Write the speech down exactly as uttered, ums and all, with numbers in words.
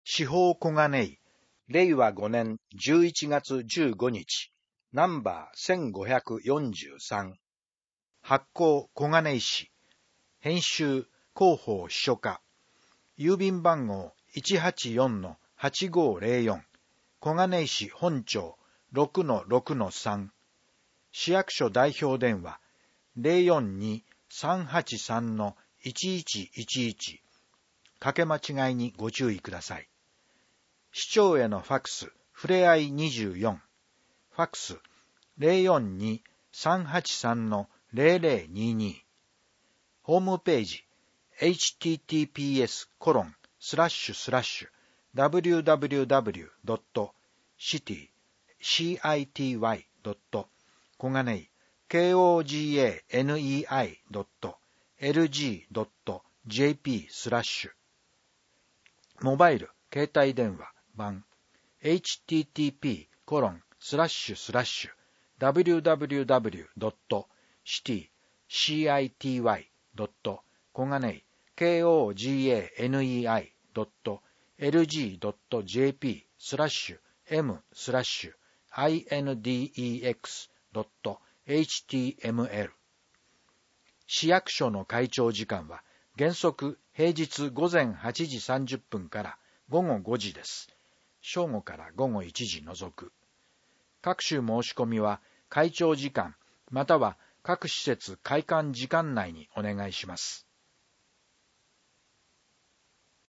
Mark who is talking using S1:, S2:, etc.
S1: 司法小金井、れいわごねんじゅういちがつじゅうごにち、ナンバーせんごひゃくよんじゅうさん。発行小金井市、編集広報秘書課、郵便番号 いちはちよんのはちごーぜろよん、小金井市本町 ろくのろくのさん、市役所代表電話 ゼロよんに さんはちさんのいちいちいちいち、かけ間違いにご注意ください。市長へのファクス、ふれあいにじゅうよん、ファクス ゼロよんに さんはちさんのぜろぜろにに、ホームページ エイチティーティーピーエスコロンスラッシュスラッシュダブリューダブリューダブリュードットシティシティドット小金井 ケーオージーエーエヌイーアイドットエルジードットジェーピースラッシュモバイル携帯電話版 エイチティーティーピーコロンスラッシュスラッシュダブリューダブリューダブリュードットシティシティドット小金井 ケーオージーエーエヌイーアイドットエルジードットジェーピースラッシュエムスラッシュアイエヌディーイーエックスドットエイチティーエムエル。市役所の開庁時間は原則平日午前はちじさんじゅっぷんから午後ごじです。正午から午後いちじ除く。各種申し込みは開庁時間または各施設開館時間内にお願いします。